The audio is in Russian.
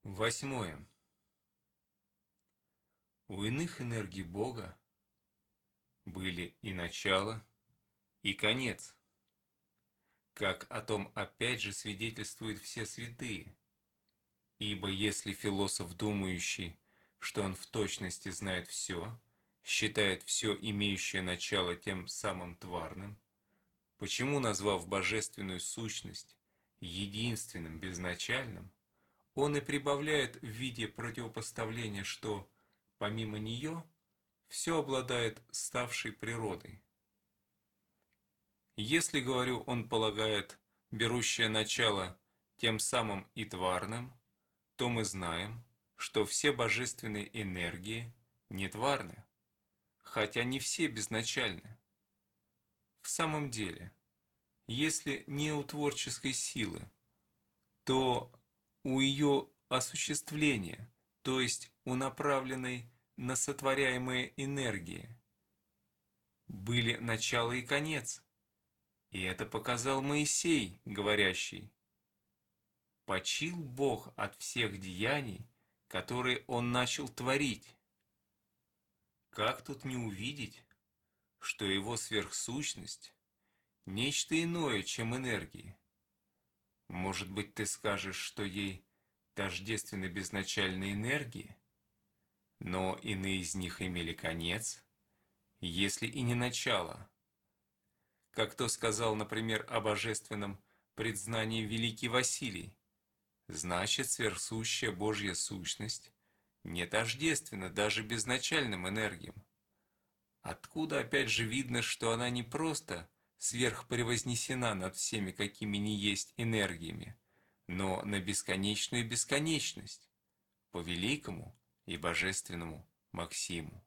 Восьмое. У иных энергий Бога были и начало, и конец, как о том опять же свидетельствуют все святые. Ибо если философ, думающий, что он в точности знает все, считает все имеющее начало тем самым тварным, почему, назвав божественную сущность единственным безначальным, он и прибавляет в виде противопоставления, что помимо нее все обладает ставшей природой. Если, говорю, он полагает берущее начало тем самым и тварным, то мы знаем, что все божественные энергии не тварны, хотя не все безначальны. В самом деле, если не у творческой силы, то у ее осуществления, то есть у направленной на сотворяемые энергии, были начало и конец. И это показал Моисей, говорящий: «Почил Бог от всех деяний, которые Он начал творить». Как тут не увидеть, что Его сверхсущность – нечто иное, чем энергии? Может быть, ты скажешь, что ей тождественны безначальные энергии, но иные из них имели конец, если и не начало. Как то сказал, например, о божественном предзнании великий Василий: значит, сверхсущая Божья сущность не тождественна даже безначальным энергиям. Откуда опять же видно, что она не просто сверхпревознесена над всеми, какими ни есть энергиями, но на бесконечную бесконечность, по великому и божественному Максиму.